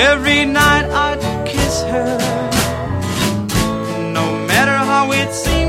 Every night I'd kiss her, no matter how it seemed.